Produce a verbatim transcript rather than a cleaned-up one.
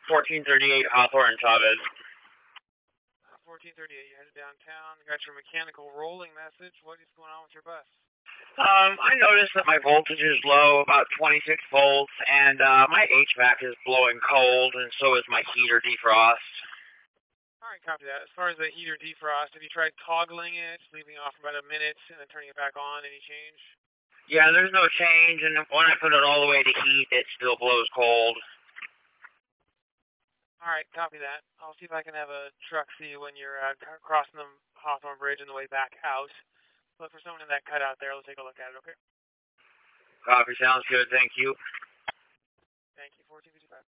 fourteen thirty-eight Hawthorne Chavez. fourteen thirty-eight, you headed downtown. Got your mechanical rolling message. What is going on with your bus? Um, I noticed that my voltage is low, about twenty-six volts, and uh, my H V A C is blowing cold, and so is my heater defrost. All right, copy that. As far as the heater defrost, have you tried toggling it, leaving it off for about a minute, and then turning it back on? Any change? Yeah, there's no change, and when I put it all the way to heat, it still blows cold. All right, copy that. I'll see if I can have a truck see you when you're uh, crossing the Hawthorne Bridge on the way back out. Look for someone in that cutout there. Let's take a look at it, okay? Copy, sounds good. Thank you. Thank you, fourteen fifty-five.